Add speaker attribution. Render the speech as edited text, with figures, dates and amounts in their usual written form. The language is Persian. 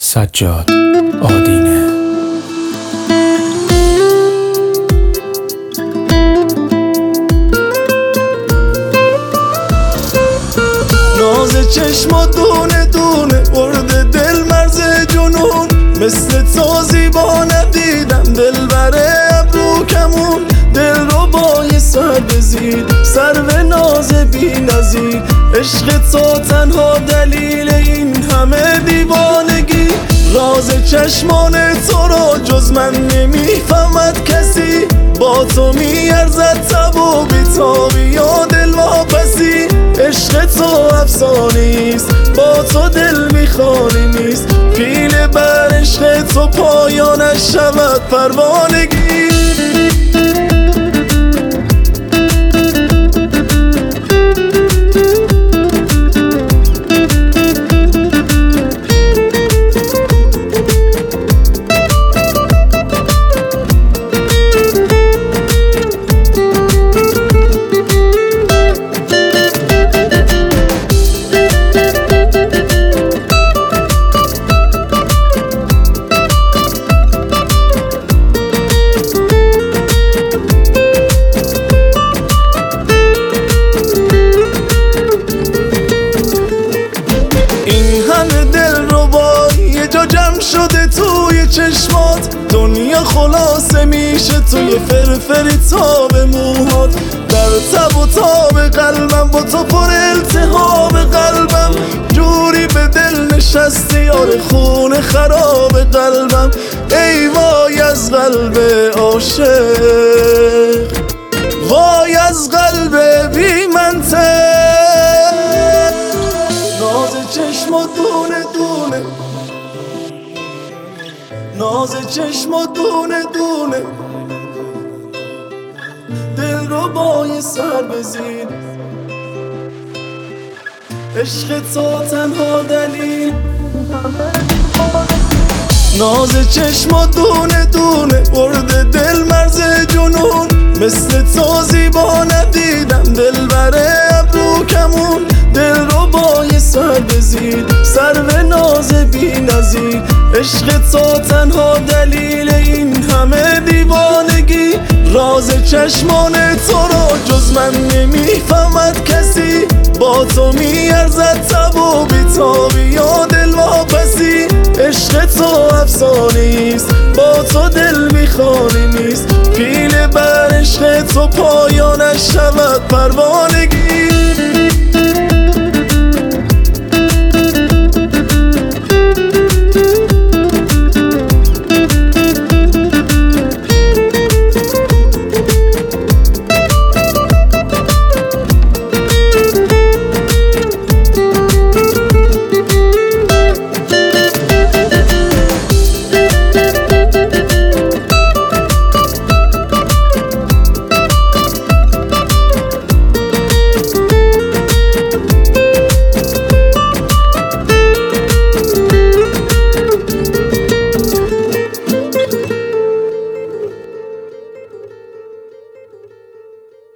Speaker 1: سجاد آدینه.
Speaker 2: ناز چشم دونه دونه برده دل مرز جنون، مثل تو زیبا ندیدم دل بره ابرو کمون، دل رو با سر بزید سر به ناز بی نظیر، عشق تو تنها دلیل این همه دیوانگی، راز چشمان تو رو جز من نمیفهمد کسی، با تو میارزد تب و بیتابی یا دل واپسی، عشق تو افسانیست با تو دل میخوانی نیست، پیله بر عشق تو پایانش شود پروانگی. جمع شده توی چشمات، دنیا خلاصه میشه توی فرفری تاب موهات، در تب و تاب قلبم با تو پر التهاب قلبم، جوری به دل نشستی یار خون خراب قلبم، ای وای از قلب عاشق، وای از قلب بی منطق، ناز چشم و دونه دونه، ناز چشم و دونه دونه، دل رو با سر بزید، عشق تو تنها دلیل، ناز چشم و دونه دونه برده دل مرز جنون، مثل تو زیبا ندیدم دل بره ابرو کمون، دل رو با سر بزید سر به ناز بی نظیر، عشق تو تنها دلیل این همه دیوانگی، راز چشمان تو رو جز من نمیفهمد کسی، با تو میارزد تب و بیتابی یا دل واپسی، عشق تو افسانیست با تو دل میخوانی نیست، پیله بر عشق تو پایانش شود پروانه.